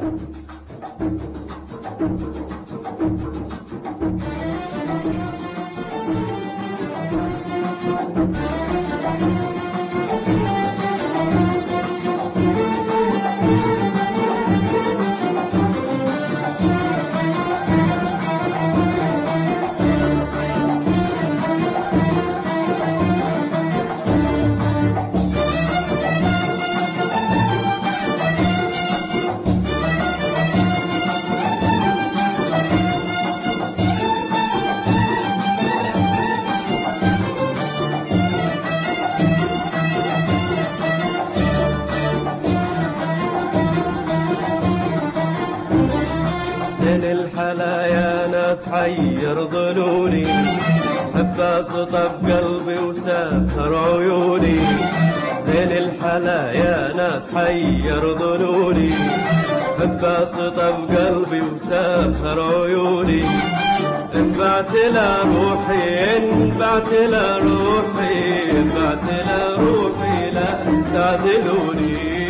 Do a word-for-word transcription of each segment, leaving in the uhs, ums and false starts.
زين الحلا يا ناس حير ظنوني، حباس طب قلبي وسهر عيوني. زين الحلا يا ناس حير ظنوني، حباس طب قلبي وسهر عيوني. انبعت لروحي انبعت لروحي انبعت لروحي لا تعدلوني.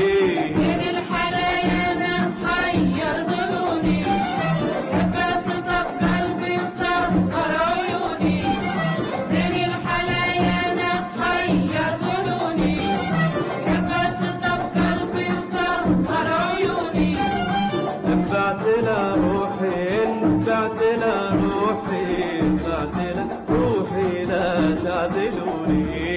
انبعت لروحي انبعت لروحي انبعت لروحي لا تعدلوني.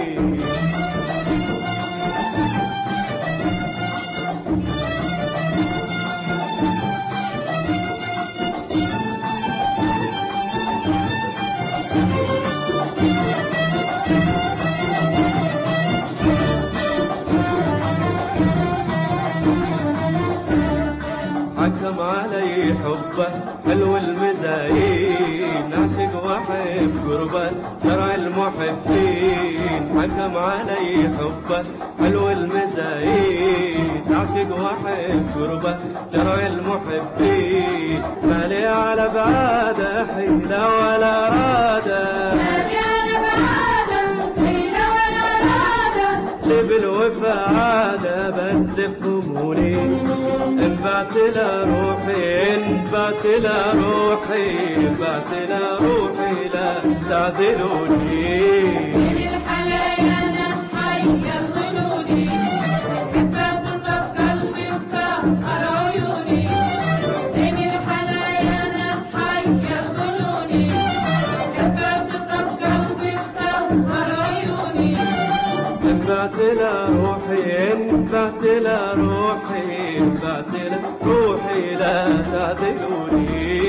حكم علي حبه حلو المزايين، اعشق واحب قربه شرع المحبين. حكم علي حبه حلو المزايين، اعشق واحب قربه شرع المحبين. مالي على بعاده حيله ولا راده، مالي على بعاده حيله ولا راده. اللي بالوفا عاده بس افهموني. انبعت لروحي انبعت لروحي انبعت لروحي لا تعدلوني. زين الحلا يا ناس حير ظنوني، حباس طب قلبي وسهر عيوني. زين الحلا يا ناس حير ظنوني، حباس طب قلبي وسهر عيوني. انبعت لروحي انبعت لروحي انبعت لروحي لا تعدلوني.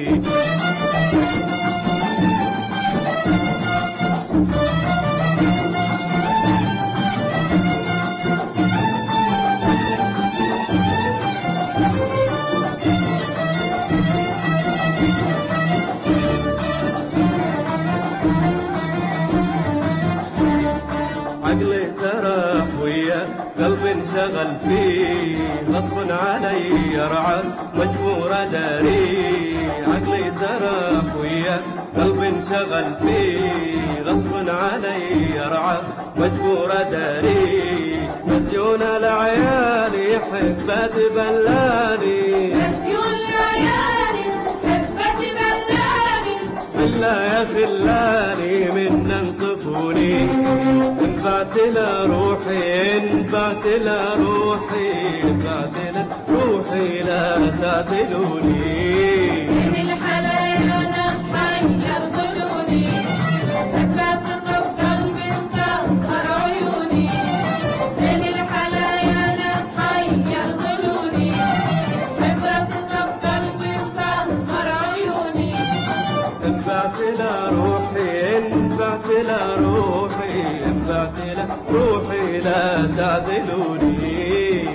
عقلي سرح ويا قلبي انشغل فيه، غصب علي يرعى مجبور داري. عقلي سرح ويا قلبي انشغل فيه، غصب علي يرعى مجبور داري. مسيون العيالي حبت بلاني، مسيون العيالي حبت بلاني. بالله يا خلاني من انصفوني. انبعت لروحي انبعت لروحي انبعت لروحي لا تعدلوني. زين الحلا يا ناس حير ظنوني، حباس طب قلبي وسهر عيوني. زين الحلا يا ناس حير ظنوني، حباس طب قلبي وسهر عيوني. انبعت لروحي انبعت لروحي انبعت لروحي لا تعدلوني.